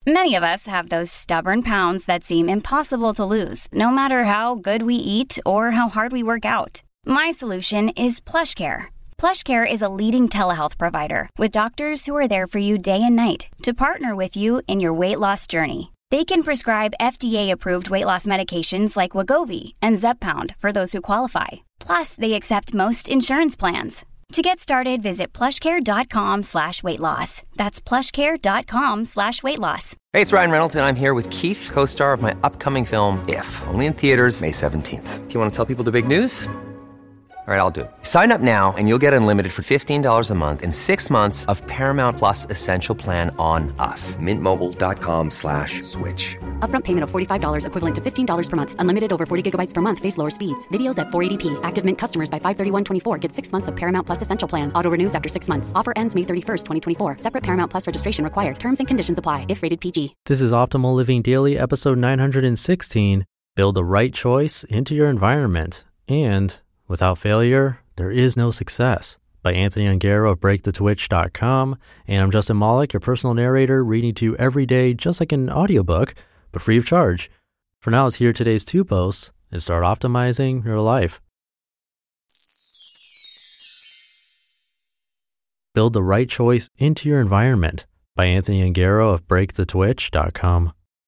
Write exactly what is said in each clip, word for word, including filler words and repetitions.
Many of us have those stubborn pounds that seem impossible to lose, no matter how good we eat or how hard we work out. My solution is PlushCare. PlushCare is a leading telehealth provider with doctors who are there for you day and night to partner with you in your weight loss journey. They can prescribe F D A-approved weight loss medications like Wegovy and Zepbound for those who qualify. Plus, they accept most insurance plans. To get started, visit plushcare.com slash weight loss. That's plushcare.com slash weight loss. Hey, it's Ryan Reynolds, and I'm here with Keith, co-star of my upcoming film, If, only in theaters May seventeenth. Do you want to tell people the big news? All right, I'll do it. Sign up now and you'll get unlimited for fifteen dollars a month and six months of Paramount Plus Essential Plan on us. Mintmobile.com slash switch. Upfront payment of forty-five dollars equivalent to fifteen dollars per month. Unlimited over forty gigabytes per month. Face lower speeds. Videos at four eighty p. Active Mint customers by five thirty-one twenty-four get six months of Paramount Plus Essential Plan. Auto renews after six months. Offer ends May thirty-first, twenty twenty-four. Separate Paramount Plus registration required. Terms and conditions apply if rated P G. This is Optimal Living Daily, episode nine hundred sixteen. Build the right choice into your environment. And without failure, there is no success, by Anthony Ongaro of break the twitch dot com. And I'm Justin Malik, your personal narrator, reading to you every day just like an audiobook, but free of charge. For now, let's hear today's two posts and start optimizing your life. Build the right choice into your environment, by Anthony Ongaro of break the twitch dot com.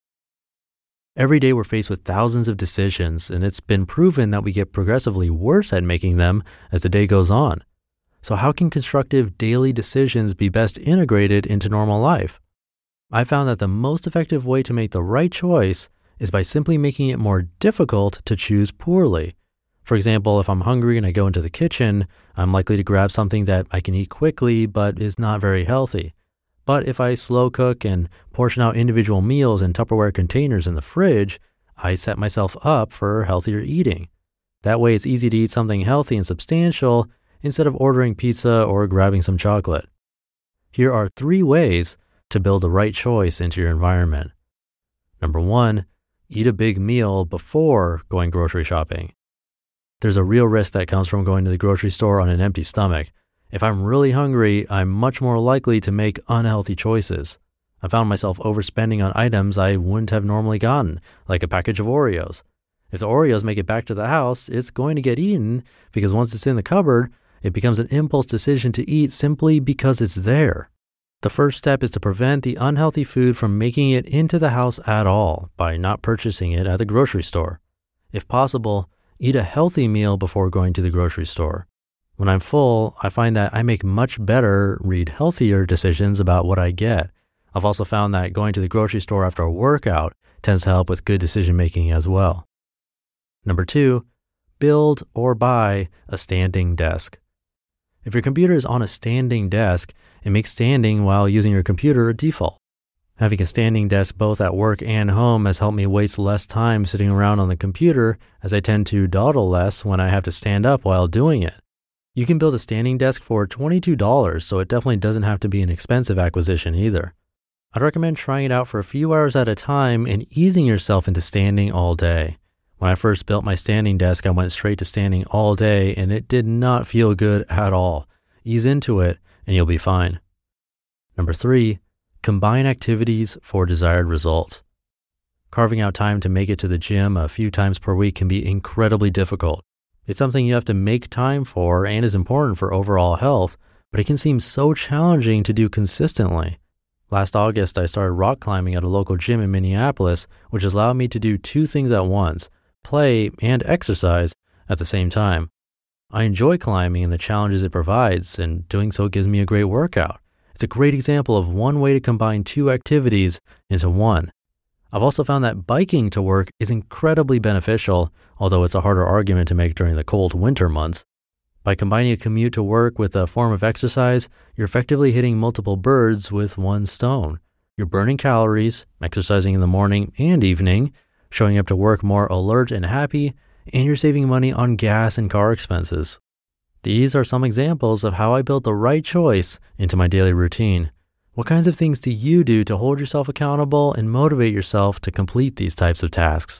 Every day we're faced with thousands of decisions, and it's been proven that we get progressively worse at making them as the day goes on. So how can constructive daily decisions be best integrated into normal life? I found that the most effective way to make the right choice is by simply making it more difficult to choose poorly. For example, if I'm hungry and I go into the kitchen, I'm likely to grab something that I can eat quickly but is not very healthy. But if I slow cook and portion out individual meals in Tupperware containers in the fridge, I set myself up for healthier eating. That way it's easy to eat something healthy and substantial instead of ordering pizza or grabbing some chocolate. Here are three ways to build the right choice into your environment. Number one, eat a big meal before going grocery shopping. There's a real risk that comes from going to the grocery store on an empty stomach. If I'm really hungry, I'm much more likely to make unhealthy choices. I found myself overspending on items I wouldn't have normally gotten, like a package of Oreos. If the Oreos make it back to the house, it's going to get eaten because once it's in the cupboard, it becomes an impulse decision to eat simply because it's there. The first step is to prevent the unhealthy food from making it into the house at all by not purchasing it at the grocery store. If possible, eat a healthy meal before going to the grocery store. When I'm full, I find that I make much better, read healthier decisions about what I get. I've also found that going to the grocery store after a workout tends to help with good decision making as well. Number two, build or buy a standing desk. If your computer is on a standing desk, it makes standing while using your computer a default. Having a standing desk both at work and home has helped me waste less time sitting around on the computer, as I tend to dawdle less when I have to stand up while doing it. You can build a standing desk for twenty-two dollars, so it definitely doesn't have to be an expensive acquisition either. I'd recommend trying it out for a few hours at a time and easing yourself into standing all day. When I first built my standing desk, I went straight to standing all day, and it did not feel good at all. Ease into it, and you'll be fine. Number three, combine activities for desired results. Carving out time to make it to the gym a few times per week can be incredibly difficult. It's something you have to make time for and is important for overall health, but it can seem so challenging to do consistently. Last August, I started rock climbing at a local gym in Minneapolis, which allowed me to do two things at once, play and exercise at the same time. I enjoy climbing and the challenges it provides, and doing so gives me a great workout. It's a great example of one way to combine two activities into one. I've also found that biking to work is incredibly beneficial, although it's a harder argument to make during the cold winter months. By combining a commute to work with a form of exercise, you're effectively hitting multiple birds with one stone. You're burning calories, exercising in the morning and evening, showing up to work more alert and happy, and you're saving money on gas and car expenses. These are some examples of how I built the right choice into my daily routine. What kinds of things do you do to hold yourself accountable and motivate yourself to complete these types of tasks?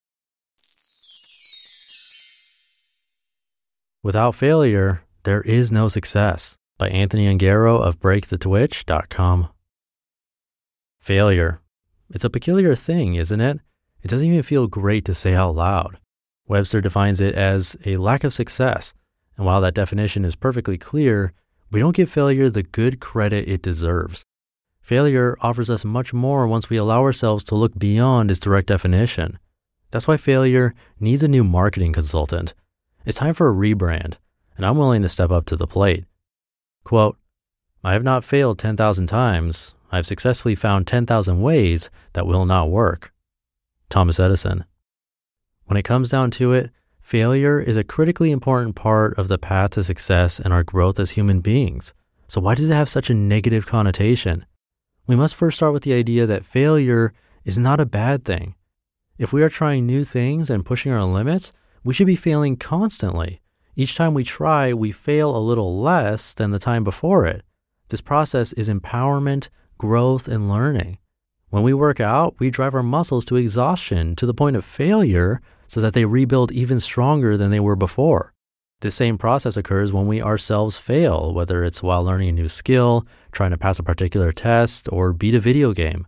Without failure, there is no success, by Anthony Ongaro of break the twitch dot com. Failure. It's a peculiar thing, isn't it? It doesn't even feel great to say out loud. Webster defines it as a lack of success. And while that definition is perfectly clear, we don't give failure the good credit it deserves. Failure offers us much more once we allow ourselves to look beyond its direct definition. That's why failure needs a new marketing consultant. It's time for a rebrand, and I'm willing to step up to the plate. Quote, I have not failed ten thousand times. I have successfully found ten thousand ways that will not work. Thomas Edison. When it comes down to it, failure is a critically important part of the path to success and our growth as human beings. So why does it have such a negative connotation? We must first start with the idea that failure is not a bad thing. If we are trying new things and pushing our limits, we should be failing constantly. Each time we try, we fail a little less than the time before it. This process is empowerment, growth, and learning. When we work out, we drive our muscles to exhaustion to the point of failure so that they rebuild even stronger than they were before. This same process occurs when we ourselves fail, whether it's while learning a new skill, trying to pass a particular test, or beat a video game.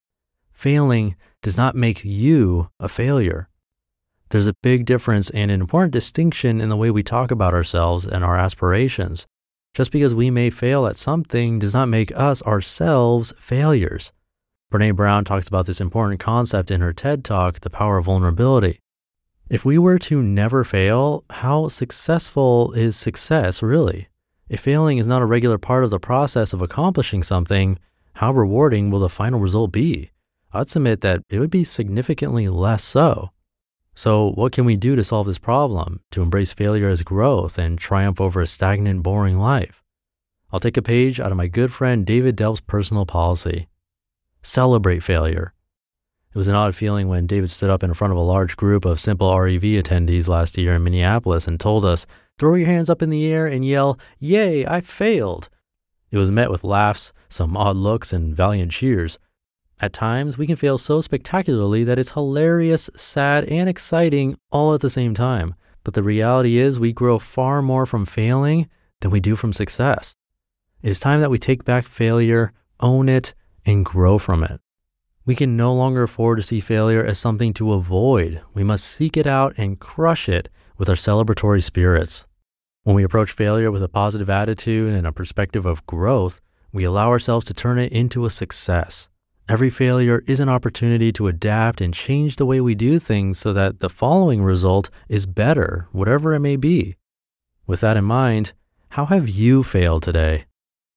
Failing does not make you a failure. There's a big difference and an important distinction in the way we talk about ourselves and our aspirations. Just because we may fail at something does not make us ourselves failures. Brené Brown talks about this important concept in her TED Talk, The Power of Vulnerability. If we were to never fail, how successful is success really? If failing is not a regular part of the process of accomplishing something, how rewarding will the final result be? I'd submit that it would be significantly less so. So what can we do to solve this problem, to embrace failure as growth and triumph over a stagnant, boring life? I'll take a page out of my good friend David Delp's personal policy. Celebrate failure. It was an odd feeling when David stood up in front of a large group of Simple R E V attendees last year in Minneapolis and told us, throw your hands up in the air and yell, yay, I failed. It was met with laughs, some odd looks, and valiant cheers. At times, we can fail so spectacularly that it's hilarious, sad, and exciting all at the same time. But the reality is we grow far more from failing than we do from success. It is time that we take back failure, own it, and grow from it. We can no longer afford to see failure as something to avoid. We must seek it out and crush it with our celebratory spirits. When we approach failure with a positive attitude and a perspective of growth, we allow ourselves to turn it into a success. Every failure is an opportunity to adapt and change the way we do things so that the following result is better, whatever it may be. With that in mind, how have you failed today?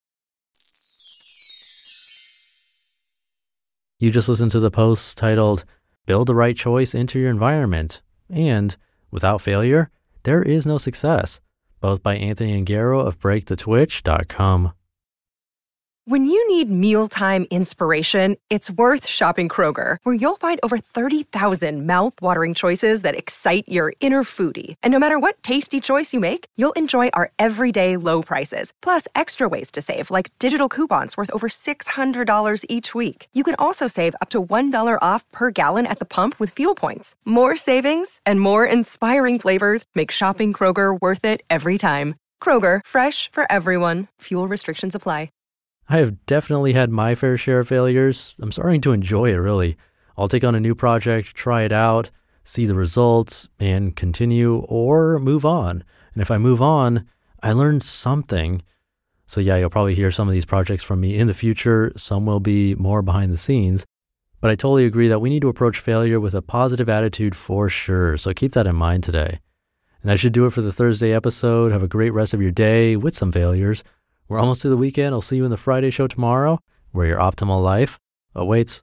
You just listened to the post titled, Build the Right Choice into Your Environment, and Without Failure, There Is No Success, both by Anthony Angaro of break the twitch dot com. When you need mealtime inspiration, it's worth shopping Kroger, where you'll find over thirty thousand mouth-watering choices that excite your inner foodie. And no matter what tasty choice you make, you'll enjoy our everyday low prices, plus extra ways to save, like digital coupons worth over six hundred dollars each week. You can also save up to one dollar off per gallon at the pump with fuel points. More savings and more inspiring flavors make shopping Kroger worth it every time. Kroger, fresh for everyone. Fuel restrictions apply. I have definitely had my fair share of failures. I'm starting to enjoy it, really. I'll take on a new project, try it out, see the results, and continue or move on. And if I move on, I learned something. So yeah, you'll probably hear some of these projects from me in the future. Some will be more behind the scenes. But I totally agree that we need to approach failure with a positive attitude for sure. So keep that in mind today. And that should do it for the Thursday episode. Have a great rest of your day with some failures. We're almost to the weekend. I'll see you in the Friday show tomorrow, where your optimal life awaits.